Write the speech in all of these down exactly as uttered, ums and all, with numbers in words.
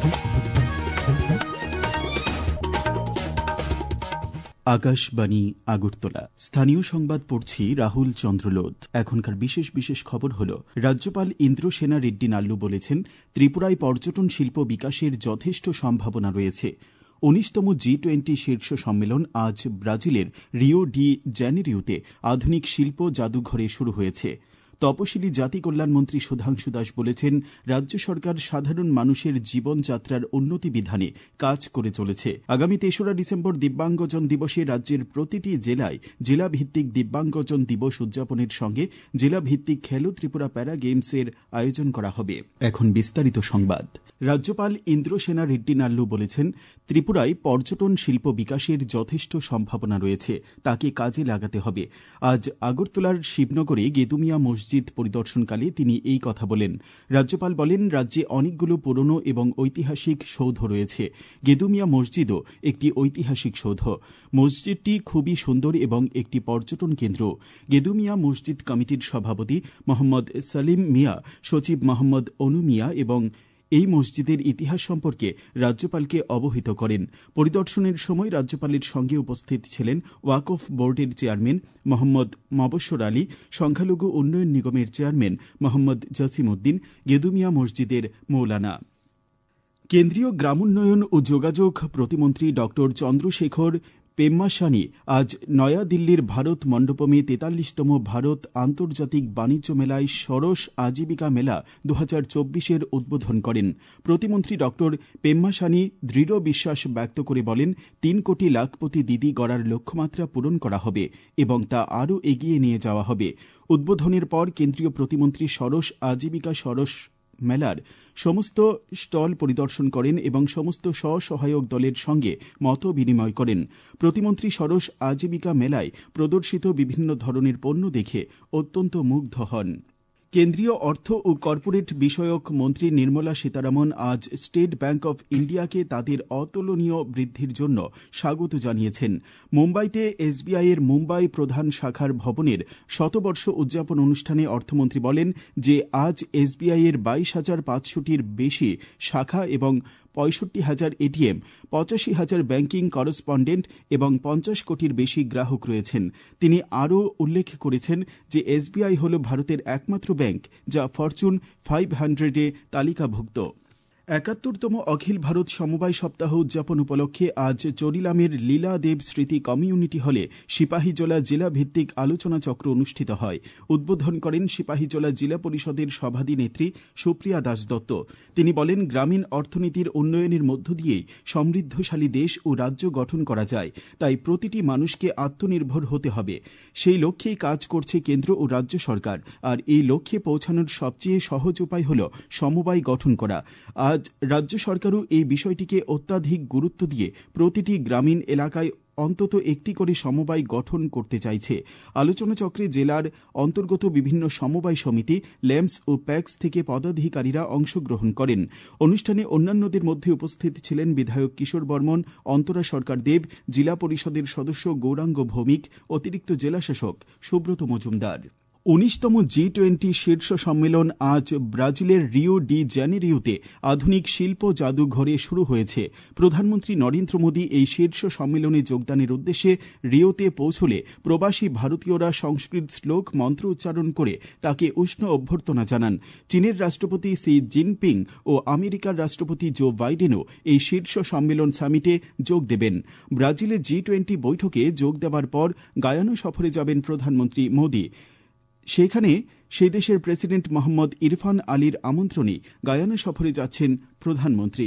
আকাশবাণী আগরতলা। স্থানীয় সংবাদ পড়ছি রাহুল চন্দ্রলোধ। এখনকার বিশেষ বিশেষ খবর হল, রাজ্যপাল ইন্দ্রসেনা রেড্ডি নাল্লু বলেছেন, ত্রিপুরায় পর্যটন শিল্প বিকাশের যথেষ্ট সম্ভাবনা রয়েছে। উনিশতম জি টোয়েন্টি শীর্ষ সম্মেলন আজ ব্রাজিলের রিও ডি জেনেরিওতে আধুনিক শিল্প জাদুঘরে শুরু হয়েছে। তপশিলি জাতি কল্যাণমন্ত্রী সুধাংশু দাস বলেছেন, রাজ্য সরকার সাধারণ মানুষের জীবনযাত্রার উন্নতি বিধানে কাজ করে চলেছে। আগামী তেসরা ডিসেম্বর দিব্যাঙ্গজন দিবসে রাজ্যের প্রতিটি জেলায় জেলাভিত্তিক দিব্যাঙ্গজন দিবস উদযাপনের সঙ্গে জেলাভিত্তিক খেলো ত্রিপুরা প্যারা গেমসের আয়োজন করা হবে। এখন বিস্তারিত সংবাদ। রাজ্যপাল ইন্দ্রসেনা রেড্ডি নাল্লু বলেছেন, ত্রিপুরায় পর্যটন শিল্প বিকাশের যথেষ্ট সম্ভাবনা রয়েছে, তাকে কাজে লাগাতে হবে। আজ আগরতলার শিবনগরে গেদুমিয়া মসজিদ পরিদর্শনকালে তিনি এই কথা বলেন। রাজ্যপাল বলেন, রাজ্যে অনেকগুলো পুরনো এবং ঐতিহাসিক সৌধ রয়েছে। গেদুমিয়া মসজিদও একটি ঐতিহাসিক সৌধ। মসজিদটি খুবই সুন্দর এবং একটি পর্যটন কেন্দ্র। গেদুমিয়া মসজিদ কমিটির সভাপতি মোহাম্মদ সালিম মিয়া, সচিব মোহাম্মদ অনু মিয়া এবং এই মসজিদের ইতিহাস সম্পর্কে রাজ্যপালকে অবহিত করেন। পরিদর্শনের সময় রাজ্যপালের সঙ্গে উপস্থিত ছিলেন ওয়াকফ বোর্ডের চেয়ারম্যান মোহাম্মদ মবস্বর আলী, সংখ্যালঘু উন্নয়ন নিগমের চেয়ারম্যান মোহাম্মদ জসিম উদ্দিন, গেদুমিয়া মসজিদের মৌলানা। কেন্দ্রীয় গ্রামোন্নয়ন ও যোগাযোগ প্রতিমন্ত্রী ড চন্দ্রশেখর পেম্মাসানি আজ নয়াদিল্লির ভারত মণ্ডপমে তেতাল্লিশতম ভারত আন্তর্জাতিক বাণিজ্য মেলায় সরস আজীবিকা মেলা দু হাজার চব্বিশের উদ্বোধন করেন। প্রতিমন্ত্রী ড পেম্মাসানি দৃঢ় বিশ্বাস ব্যক্ত করে বলেন, তিন কোটি লাখপতি দিদি গড়ার লক্ষ্যমাত্রা পূরণ করা হবে এবং তা আরও এগিয়ে নিয়ে যাওয়া হবে। উদ্বোধনের পর কেন্দ্রীয় প্রতিমন্ত্রী সরস আজীবিকা সরস মেলার সমস্ত স্টল পরিদর্শন করেন এবং সমস্ত স্ব-সহায়ক দলের সঙ্গে মত বিনিময় করেন। প্রতিমন্ত্রী সরস আজীবিকা মেলায় প্রদর্শিত বিভিন্ন ধরনের পণ্য দেখে অত্যন্ত মুগ্ধ হন। কেন্দ্রীয় অর্থ ও কর্পোরেট বিষয়ক মন্ত্রী নির্মলা সীতারামন আজ স্টেট ব্যাংক অব ইন্ডিয়াকে তাদের অতুলনীয় বৃদ্ধির জন্য স্বাগত জানিয়েছেন। মুম্বাইতে এসবিআই এর মুম্বাই প্রধান শাখার ভবনের শতবর্ষ উদযাপন অনুষ্ঠানে অর্থমন্ত্রী বলেন যে আজ এসবিআই এর বাইশ হাজার পাঁচশোটির বেশি শাখা এবং পঁয়ষট্টি হাজার এটিএম, পঁচাশি হাজার ব্যাংকিং করেসপন্ডেন্ট এবং পঞ্চাশ কোটির বেশি গ্রাহক রয়েছেন। তিনি আরও উল্লেখ করেছেন যে এসবিআই হল ভারতের একমাত্র ব্যাংক যা ফরচুন ফাইভ হান্ড্রেডে তালিকাভুক্ত। একাত্তরতম অখিল ভারত সমবায় সপ্তাহ উদযাপন উপলক্ষে আজ চরিলামের লীলা দেব স্মৃতি কমিউনিটি হলে সিপাহীজলা জেলা ভিত্তিক আলোচনা চক্র অনুষ্ঠিত হয়। উদ্বোধন করেন সিপাহীজলা জেলা পরিষদের সভাধিনেত্রী সুপ্রিয়া দাস দত্ত। তিনি বলেন, গ্রামীণ অর্থনীতির উন্নয়নের মধ্য দিয়েই সমৃদ্ধশালী দেশ ও রাজ্য গঠন করা যায়, তাই প্রতিটি মানুষকে আত্মনির্ভর হতে হবে। সেই লক্ষ্যেই কাজ করছে কেন্দ্র ও রাজ্য সরকার, আর এই লক্ষ্যে পৌঁছানোর সবচেয়ে সহজ উপায় হল সমবায় গঠন করা। আজ রাজ্য সরকারও এই বিষয়টিকে অত্যাধিক গুরুত্ব দিয়ে প্রতিটি গ্রামীণ এলাকায় অন্তত একটি করে সমবায় গঠন করতে চাইছে। আলোচনা চক্রে জেলার অন্তর্গত বিভিন্ন সমবায় সমিতি, ল্যাম্পস ও প্যাক্স থেকে পদাধিকারীরা অংশগ্রহণ করেন। অনুষ্ঠানে অন্যান্যদের মধ্যে উপস্থিত ছিলেন বিধায়ক কিশোর বর্মন, অন্তরা সরকার দেব, জেলা পরিষদের সদস্য গৌরাঙ্গ ভৌমিক, অতিরিক্ত জেলাশাসক সুব্রত মজুমদার। উনিশতম জি টোয়েন্টি শীর্ষ সম্মেলন আজ ব্রাজিলের রিও ডি জেনেরিওতে আধুনিক শিল্প জাদুঘরে শুরু হয়েছে। প্রধানমন্ত্রী নরেন্দ্র মোদী এই শীর্ষ সম্মেলনে যোগদানের উদ্দেশ্যে রিওতে পৌঁছলে প্রবাসী ভারতীয়রা সংস্কৃত শ্লোক মন্ত্র উচ্চারণ করে তাকে উষ্ণ অভ্যর্থনা জানান। চীনের রাষ্ট্রপতি সি জিনপিং ও আমেরিকার রাষ্ট্রপতি জো বাইডেনও এই শীর্ষ সম্মেলন সামিটে যোগ দেবেন। ব্রাজিলে জি টোয়েন্টি বৈঠকে যোগ দেওয়ার পর গায়ানা সফরে যাবেন প্রধানমন্ত্রী মোদী। সেখানে সেই দেশের প্রেসিডেন্ট মোহাম্মদ ইরফান আলীর আমন্ত্রণে গায়ানা সফরে যাচ্ছেন প্রধানমন্ত্রী।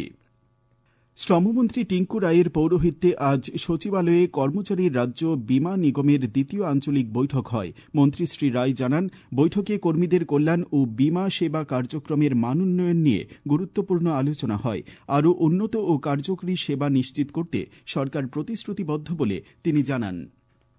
শ্রমমন্ত্রী টিঙ্কু রায়ের পৌরোহিত্যে আজ সচিবালয়ে কর্মচারী রাজ্য বীমা নিগমের দ্বিতীয় আঞ্চলিক বৈঠক হয়। মন্ত্রী শ্রী রায় জানান, বৈঠকে কর্মীদের কল্যাণ ও বীমা সেবা কার্যক্রমের মান উন্নয়ন নিয়ে গুরুত্বপূর্ণ আলোচনা হয়। আরও উন্নত ও কার্যকরী সেবা নিশ্চিত করতে সরকার প্রতিশ্রুতিবদ্ধ বলে তিনি জানান।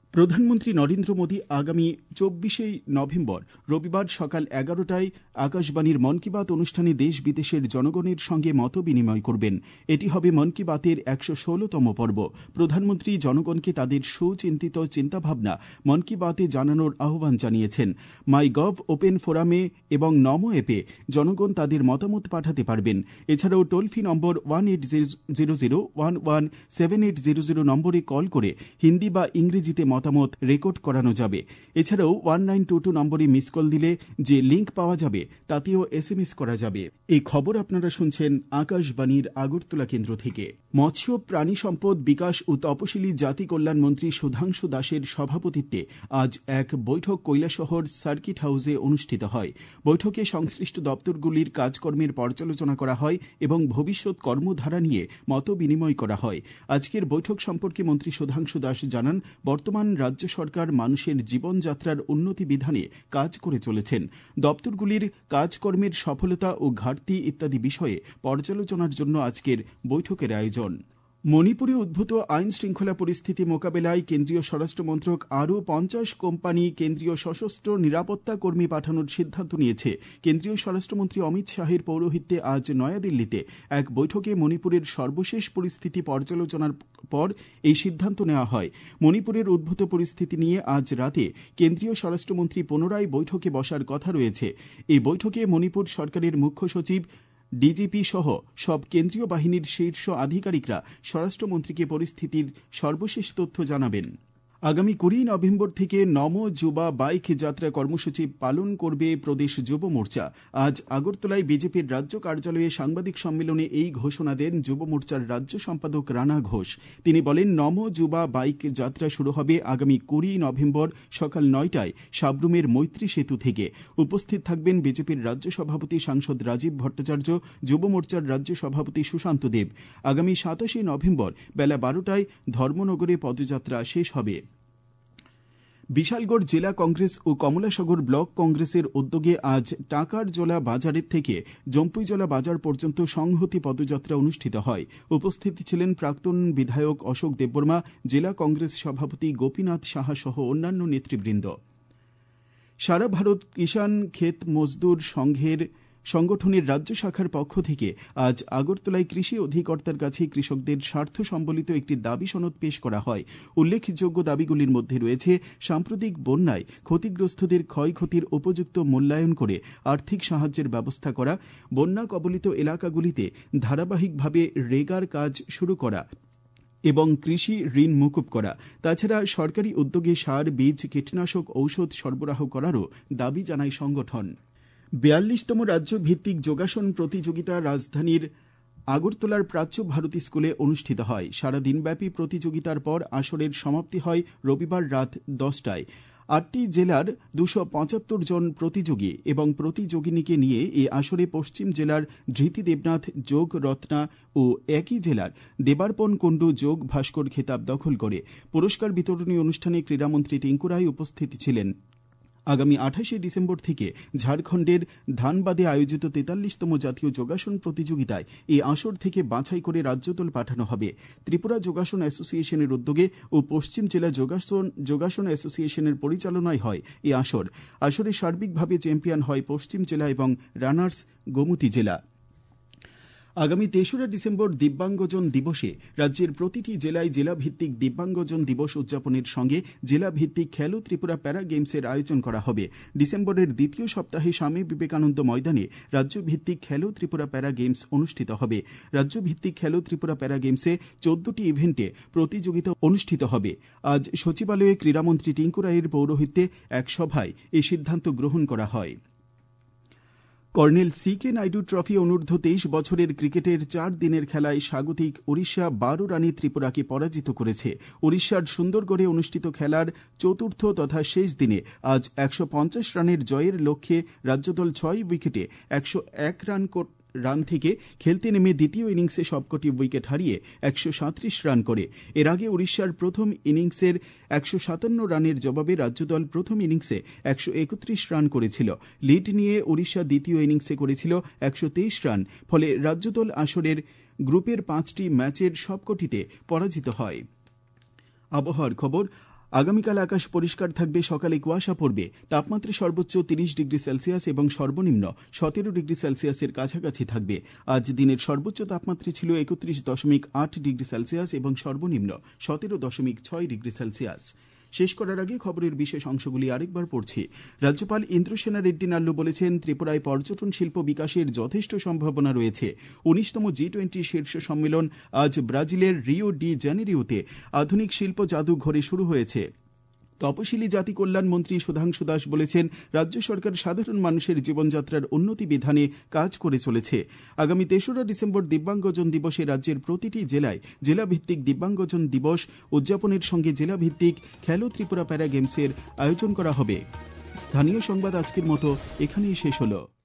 প্রধানমন্ত্রী নরেন্দ্র মোদী আগামী চব্বিশে নভেম্বর রবিবার সকাল এগারোটায় আকাশবাণীর মন কি বাত অনুষ্ঠানে দেশ বিদেশের জনগণের সঙ্গে মত বিনিময় করবেন। এটি হবে মন কি বাতের একশো ষোলতম পর্ব। প্রধানমন্ত্রী জনগণকে তাদের সুচিন্তিত চিন্তাভাবনা মন কি বাতে জানানোর আহ্বান জানিয়েছেন। মাই গভ ওপেন ফোরামে এবং নমো অ্যাপে জনগণ তাদের মতামত পাঠাতে পারবেন। এছাড়াও toll free number one eight zero zero one one seven eight zero zero নম্বরে কল করে হিন্দি বা ইংরেজিতে মতামত রেকর্ড করানো যাবে। এছাড়াও ওয়ান নাইন টু টু নম্বরে মিস কল দিলে যে লিঙ্ক পাওয়া যাবে তাতেও এস এম এস করা যাবে। এই খবর আপনারা শুনছেন আকাশবাণীর আগরতলা কেন্দ্র থেকে। মৎস্য প্রাণী সম্পদ বিকাশ ও তপশিলি জাতি কল্যাণ মন্ত্রী সুধাংশু দাসের সভাপতিত্বে আজ এক বৈঠক কৈলাসহর সার্কিট হাউসে অনুষ্ঠিত হয়। বৈঠকে সংশ্লিষ্ট দপ্তরগুলির কাজকর্মের পর্যালোচনা করা হয় এবং ভবিষ্যৎ কর্মধারা নিয়ে মত বিনিময় করা হয়। আজকের বৈঠক সম্পর্কে মন্ত্রী সুধাংশু দাস জানান, বর্তমান রাজ্য সরকার মানুষের জীবনযাত্রার উন্নতি বিধানে কাজ করে চলেছেন। দপ্তরগুলির কাজকর্মের সফলতা ও ঘাটতি ইত্যাদি বিষয়ে পর্যালোচনার জন্য আজকের বৈঠকের আয়োজন। মণিপুরে উদ্ভূত আইন শৃঙ্খলা পরিস্থিতি মোকাবেলায় কেন্দ্রীয় স্বরাষ্ট্র মন্ত্রক আরও পঞ্চাশ কোম্পানি কেন্দ্রীয় সশস্ত্র নিরাপত্তা কর্মী পাঠানোর সিদ্ধান্ত নিয়েছে। কেন্দ্রীয় স্বরাষ্ট্রমন্ত্রী অমিত শাহের পৌরোহিত্যে আজ নয়াদিল্লিতে এক বৈঠকে মণিপুরের সর্বশেষ পরিস্থিতি পর্যালোচনার পর এই সিদ্ধান্ত নেওয়া হয়। মণিপুরের উদ্ভূত পরিস্থিতি নিয়ে আজ রাতে কেন্দ্রীয় স্বরাষ্ট্রমন্ত্রী পুনরায় বৈঠকে বসার কথা রয়েছে। এই বৈঠকে মণিপুর সরকারের মুখ্য সচিব, ডিজিপি সহ সব কেন্দ্রীয় বাহিনীর শীর্ষ আধিকারিকরা স্বরাষ্ট্রমন্ত্রীকে পরিস্থিতির সর্বশেষ তথ্য জানাবেন। আগামী কুড়ি নভেম্বর থেকে নমো যুবা বাইক যাত্রা কর্মসূচি পালন করবে প্রদেশ যুব মোর্চা। আজ আগরতলায় বিজেপির রাজ্য কার্যালয়ে সাংবাদিক সম্মেলনে এই ঘোষণা দেন যুব মোর্চার রাজ্য সম্পাদক রানা ঘোষ। তিনি বলেন, নমো যুবা বাইক যাত্রা শুরু হবে আগামী কুড়ি নভেম্বর সকাল নয়টায় সাবরুমের মৈত্রী সেতু থেকে। উপস্থিত থাকবেন বিজেপির রাজ্য সভাপতি সাংসদ রাজীব ভট্টাচার্য, যুব মোর্চার রাজ্য সভাপতি সুশান্ত দেব। আগামী সাতাশে নভেম্বর বেলা বারোটায় ধর্মনগরে পদযাত্রা শেষ হবে। বিশালগড় জেলা কংগ্রেস ও কমলাসাগর ব্লক কংগ্রেসের উদ্যোগে আজ টাকারজোলা বাজারের থেকে জম্পুইজলা বাজার পর্যন্ত সংহতি পদযাত্রা অনুষ্ঠিত হয়। উপস্থিত ছিলেন প্রাক্তন বিধায়ক অশোক দেববর্মা, জেলা কংগ্রেস সভাপতি গোপীনাথ সাহা সহ অন্যান্য নেতৃবৃন্দ। সারা ভারত কিষাণ ক্ষেত মজদুর সংঘের সংগঠনের রাজ্য শাখার পক্ষ থেকে আজ আগরতলায় কৃষি অধিকর্তার কাছে কৃষকদের স্বার্থ সম্বলিত একটি দাবি সনদ পেশ করা হয়। উল্লেখযোগ্য দাবিগুলির মধ্যে রয়েছে সাম্প্রতিক বন্যায় ক্ষতিগ্রস্তদের ক্ষয়ক্ষতির উপযুক্ত মূল্যায়ন করে আর্থিক সাহায্যের ব্যবস্থা করা, বন্যা কবলিত এলাকাগুলিতে ধারাবাহিকভাবে রেগার কাজ শুরু করা এবং কৃষি ঋণ মুকুব করা। তাছাড়া সরকারি উদ্যোগে সার, বীজ, কীটনাশক ঔষধ সরবরাহ করারও দাবি জানায় সংগঠন। বিয়াল্লিশতম রাজ্য ভিত্তিক যোগাসন প্রতিযোগিতা রাজধানীর আগরতলার প্রাচ্য ভারতী স্কুলে অনুষ্ঠিত হয়। সারা দিনব্যাপী প্রতিযোগিতার পর আসরের সমাপ্তি হয় রবিবার রাত দশটায়। আটটি জেলার দুশো পঁচাত্তর জন প্রতিযোগী এবং প্রতিযোগিনীকে নিয়ে এই আসরে পশ্চিম জেলার ধৃতি দেবনাথ যোগ রত্না ও একই জেলার দেবার্পণ কুণ্ডু যোগ ভাস্কর খেতাব দখল করে। পুরস্কার বিতরণী অনুষ্ঠানে ক্রীড়ামন্ত্রী টিঙ্কু রায় উপস্থিত ছিলেন। আগামী আঠাশে ডিসেম্বর থেকে ঝাড়খণ্ডের ধানবাদে আয়োজিত তেতাল্লিশতম জাতীয় যোগাসন প্রতিযোগিতায় এই আসর থেকে বাছাই করে রাজ্যদল পাঠানো হবে। ত্রিপুরা যোগাসন অ্যাসোসিয়েশনের উদ্যোগে ও পশ্চিম জেলা যোগাসন যোগাসন অ্যাসোসিয়েশনের পরিচালনায় হয় এই আসর। আসরে সার্বিকভাবে চ্যাম্পিয়ন হয় পশ্চিম জেলা এবং রানার্স গোমতী জেলা। আগামী তেসরা ডিসেম্বর দিব্যাঙ্গজন দিবসে রাজ্যের প্রতিটি জেলায় জেলাভিত্তিক দিব্যাঙ্গজন দিবস উদযাপনের সঙ্গে জেলাভিত্তিক খেলো ত্রিপুরা প্যারা গেমসের আয়োজন করা হবে। ডিসেম্বরের দ্বিতীয় সপ্তাহে স্বামী বিবেকানন্দ ময়দানে রাজ্যভিত্তিক খেলো ত্রিপুরা প্যারা গেমস অনুষ্ঠিত হবে। রাজ্যভিত্তিক খেলো ত্রিপুরা প্যারা গেমসে চোদ্দটি ইভেন্টে প্রতিযোগিতা অনুষ্ঠিত হবে। আজ সচিবালয়ে ক্রীড়ামন্ত্রী টিঙ্কু রায়ের পৌরোহিত্যে এক সভায় এই সিদ্ধান্ত গ্রহণ করা হয়। Colonel C K Naidu trophy অনূর্ধ্ব তেইশ বছরের ক্রিকেটের চার দিনের খেলায় স্বাগতিক ওড়িশা বারো রানে ত্রিপুরাকে পরাজিত করেছে। ওড়িশার সুন্দরগড়ে অনুষ্ঠিত খেলার চতুর্থ তথা শেষ দিনে আজ একশো পঞ্চাশ রানের জয়ের লক্ষ্যে রাজ্যদল ছয় উইকেটে একশো এক রান রান থেকে খেলতে নেমে দ্বিতীয় ইনিংসে সবকটি উইকেট হারিয়ে একশো সাঁত্রিশ রান করে। এর আগে উড়িষ্যার প্রথম ইনিংসের একশো সাতান্ন রানের জবাবে রাজ্যদল প্রথম ইনিংসে একশো একত্রিশ রান করেছিল। লিড নিয়ে উড়িষ্যা দ্বিতীয় ইনিংসে করেছিল একশো তেইশ রান। ফলে রাজ্যদল আসরের গ্রুপের পাঁচটি ম্যাচের সবকটিতে পরাজিত হয়। আবহাওয়ার খবর। আগামীকাল আকাশ পরিষ্কার থাকবে, সকালে কুয়াশা পড়বে। তাপমাত্রা সর্বোচ্চ তিরিশ ডিগ্রি সেলসিয়াস এবং সর্বনিম্ন সতেরো ডিগ্রি সেলসিয়াসের কাছাকাছি থাকবে। আজ দিনের সর্বোচ্চ তাপমাত্রা ছিল একত্রিশ দশমিক আট ডিগ্রি সেলসিয়াস এবং সর্বনিম্ন সতেরো দশমিক ছয় ডিগ্রি সেলসিয়াস। শেষ করার আগে খবরের বিশেষ অংশগুলি আরেকবার পড়ছি। রাজ্যপাল ইন্দ্রসেনা রেড্ডি নাল্লু বলেছেন, ত্রিপুরায় পর্যটন শিল্প বিকাশের যথেষ্ট সম্ভাবনা রয়েছে। উনিশতম জি টোয়েন্টি শীর্ষ সম্মেলন আজ ব্রাজিলের রিও ডি জেনেরিওতে আধুনিক শিল্প জাদুঘরে শুরু হয়েছে। তপশিলি জাতি কল্যাণ মন্ত্রী সুধাংশু দাস বলেছেন, রাজ্য সরকার সাধারণ মানুষের জীবনযাত্রার উন্নতি বিধানে কাজ করে চলেছে। আগামী তেসরা ডিসেম্বর দিব্যাঙ্গজন দিবসে রাজ্যের প্রতিটি জেলায় জেলাভিত্তিক দিব্যাঙ্গজন দিবস উদযাপনের সঙ্গে জেলাভিত্তিক খেলো ত্রিপুরা প্যারা গেমসের আয়োজন করা হবে। স্থানীয় সংবাদ আজকের মতো এখানেই শেষ হলো।